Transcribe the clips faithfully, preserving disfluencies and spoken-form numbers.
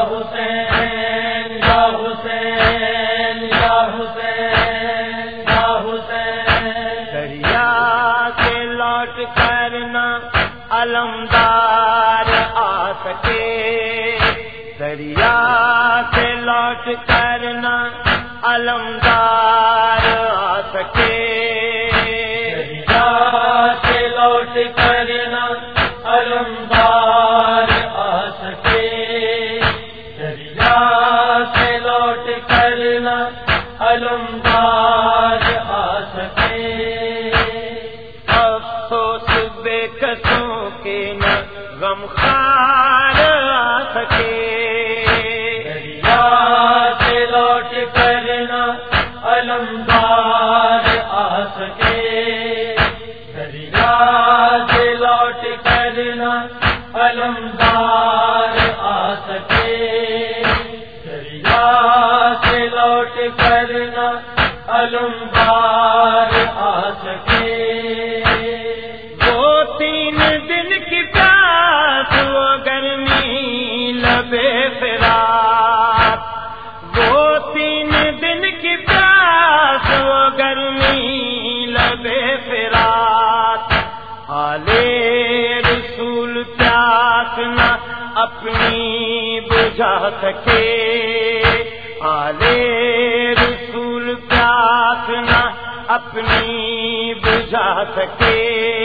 حسین یا حسین یا حسین یا حسین دریا سے لوٹ کر نہ علمدار آ سکے، دریا سے لوٹ کر نہ علمدار آ سکے، دریا سے لوٹ کر نہ علمدار آ سکے، دریا سے لوٹ کر نہ علمدار آ سکے، افسوس بے کسوں کے نہ غمخوار آ سکے، دریا سے لوٹ کر نہ علمدار آ سکے، دریا سے لوٹ کر نہ علمدار آ سکے، دریا سے لوٹ کر نہ علمدار آ سکے، وہ تین دن کی پیاس وہ گرمی لبے فراق، وہ تین دن کی پیاس وہ گرمی لبے فراق، آلے رسول پیاس نہ اپنی بجھا سکے، آلے رسول پیاس نہ اپنی بجھا سکے،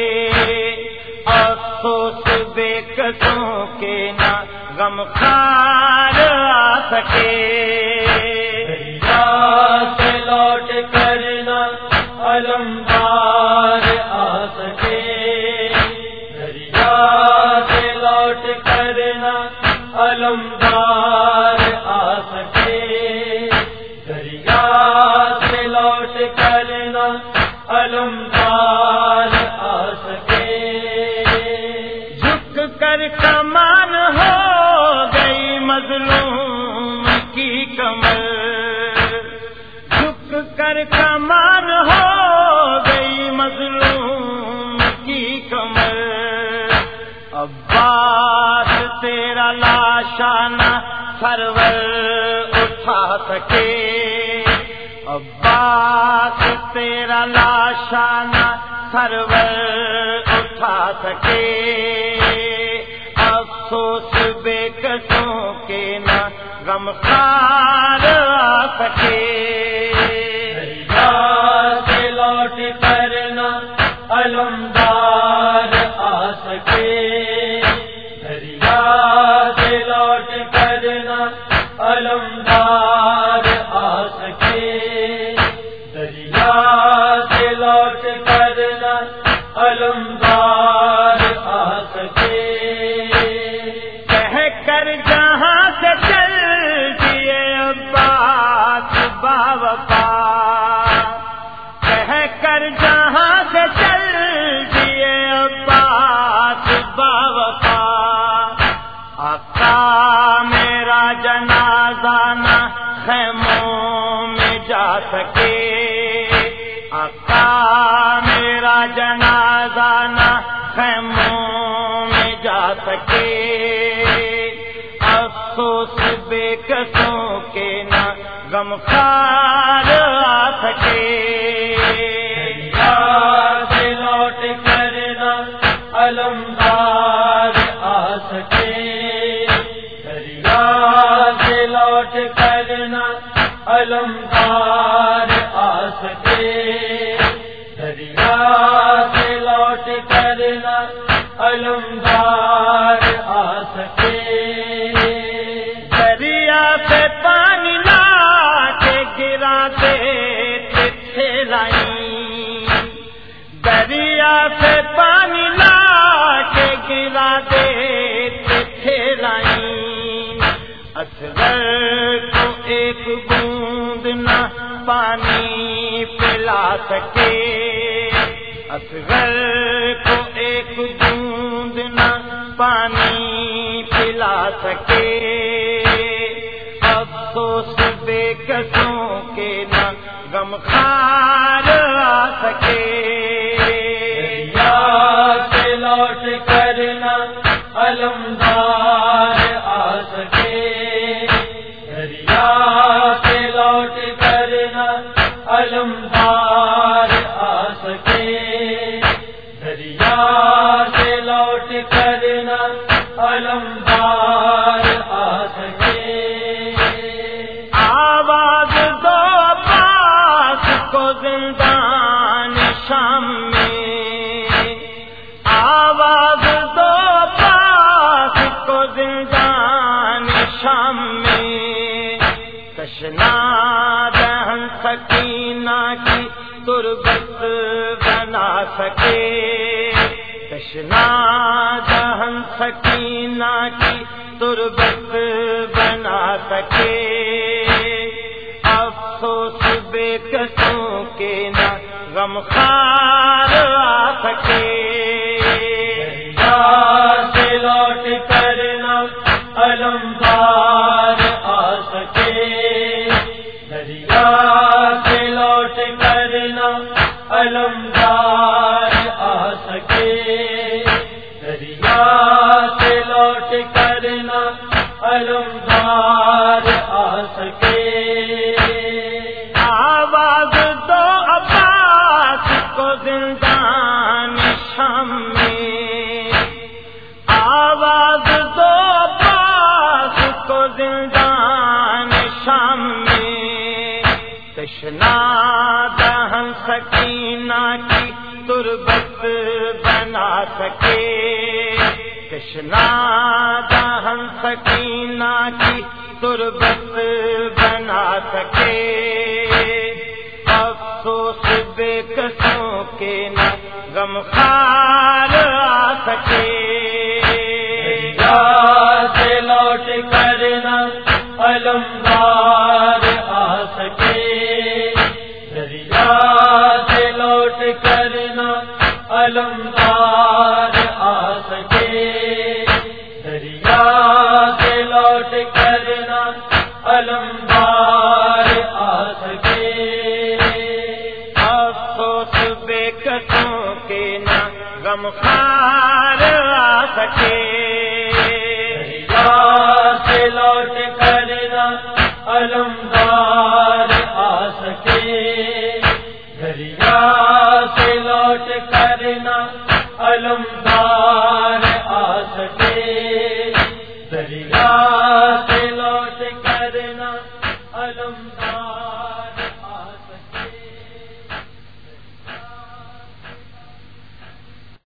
افسوس بے کسوں کے نہ غمخوار آ سکے، دریا سے لوٹ کر نہ علمدار آ سکے، دریا سے لوٹ کر نہ علمدار آ سکے، دریا سے لوٹ کر نہ علمدار آ سکے، جھک کر کمان ہو گئی مظلوم کی کمر، جھک کر کمان ہو گئی مظلوم کی کمر، عباس تیرا لاشانہ سرور اٹھا سکے، عباس تیرا لاشانہ سرور اٹھا سکے، افسوس بے کسوں کے نہ غمخوار آ سکے، دریا سے لوٹ کر نہ علمدار آ سکے، دریا سے لوٹ کر نہ علمدار آ سکے، دریا سے لوٹ کر نہ علمدار آ سکے، کہہ کر جہاں سے چل دیے عباس باوفا، کہہ کر جہاں سے چل دیے عباس باوفا، آقا میرا جنازہ نہ خیموں میں جا سکے، آقا میرا جنازہ نہ خیموں میں جا سکے، افسوس بے کسوں کے نہ غمخوار آ سکے، دریا سے لوٹ کر نہ علمدار آ سکے، دریا سے لوٹ کر نہ علمدار آ سکے، دریا سے لوٹ کر نہ علمدار آ سکے، دریا سے پانی لا کے گراتے تھے لائیں، دریا سے پانی لا کے گراتے تھے لائیں، اصغر کو ایک بوند نہ پانی پلا سکے، اصغر کو ایک بوند نہ پانی پلا سکے، افسوس بے کسوں کے نہ غمخوار آ سکے، دریا سے لوٹ کر نہ علمدار آ سکے، علمدار آ سکے، آواز دو عباس کو زندان شام میں، آواز دو عباس کو زندان شام میں، تشنا دہن سکینہ کی تربت بنا سکے، تشنا دہن سکینہ کی تربت بنا سکے، افسوس بے کسوں کے نہ غمخوار آ سکے، دریا سے لوٹ کر نہ علمدار آ سکے، دریا سے لوٹ کر نہ علمدار آ سکے، دریا سے لوٹ کر نہ علمدار آ سکے، آواز دو عباس کو زندان شام میں، آواز دو عباس کو زندان شام میں، تشنا دہن سکینہ کی تربت بنا سکے، تشنا دہن سکینہ کی تربت بنا سکے، افسوس بے کسوں کے نہ غمخوار آ سکے، دریا سے لوٹ کر نہ علمدار آ سکے، دریا سے لوٹ کر نہ علمدار آ سکے، دریا سے لوٹ کر نہ علمدار آ سکے، افسوس بے کسوں کے نہ غمخوار آ سکے، دریا سے لوٹ کر نہ علمدار آ سکے، دریا سے لوٹ کر نہ علمدار آ سکے۔